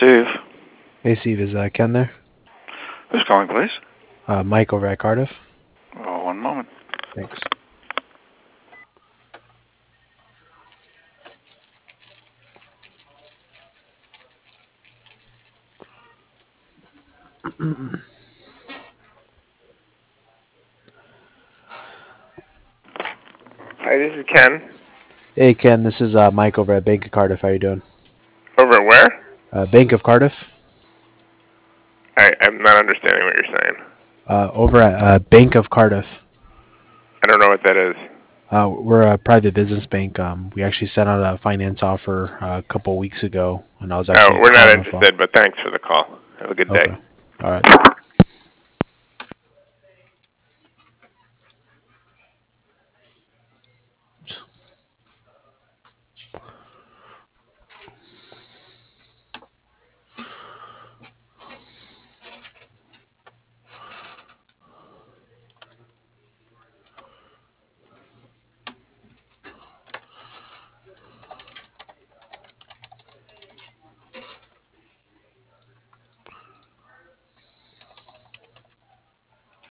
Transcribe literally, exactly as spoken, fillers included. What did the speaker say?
Steve. Hey, Steve, is uh, Ken there? Who's calling, please? Uh, Mike over at Cardiff. Oh, one moment. Thanks. Hi, this is Ken. Hey, Ken, this is uh, Mike over at Bank of Cardiff. How you doing? Over at where? Uh, Bank of Cardiff. I, I'm not understanding what you're saying. Uh, over at uh, Bank of Cardiff. I don't know what that is. Uh, we're a private business bank. Um, we actually sent out a finance offer uh, a couple weeks ago, and I was Oh, actually we're not calling to follow. interested, but thanks for the call. Have a good day. Okay. All right.